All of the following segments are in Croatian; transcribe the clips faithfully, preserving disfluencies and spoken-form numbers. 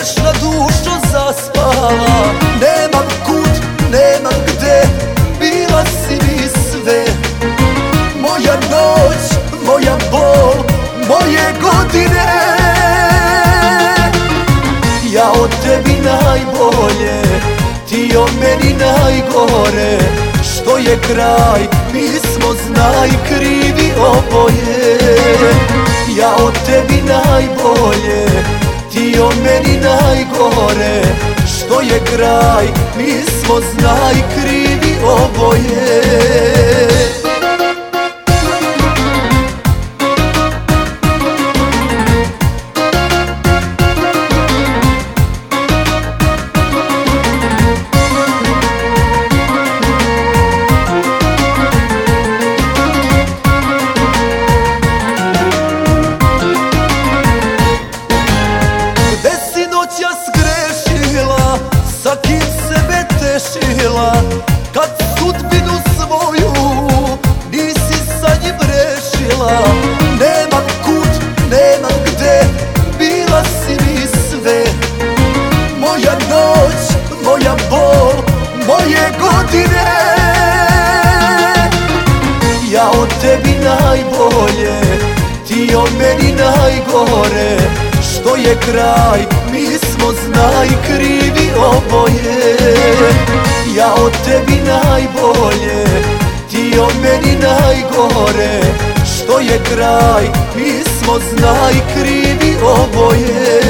grešna dušo zaspala. Nemam kud, nemam gde, bila si mi sve. Moja noć, moja bol, moje godine. Ja o tebi najbolje, ti o meni najgore. Što je kraj, mi smo znaj krivi oboje. Ja o tebi najbolje, ti o meni najgore. Što je kraj, mi smo znaj krivi oboje. Sa kim sebe tešila, kad sudbinu svoju nisi sa njim rešila. Nemam kud, nemam gde, bila si mi sve. Moja noć, moja bol, moje godine. Ja o tebi najbolje, ti o meni najgore. Što je kraj, mi smo znaj krivi oboje. Ja o tebi najbolje, ti o meni najgore. Što je kraj, mi smo znaj krivi oboje.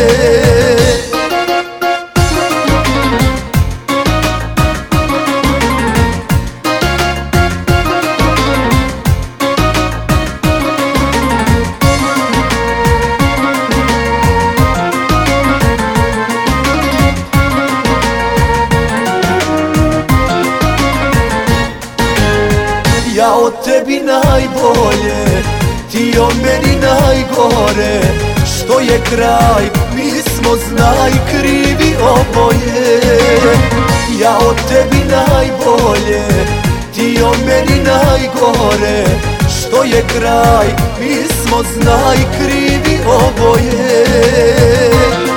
Ja o tebi najbolje, ti o meni najgore. Što je kraj, mi smo znaj krivi oboje. Ja o tebi najbolje, ti o meni najgore. Što je kraj, mi smo znaj krivi oboje.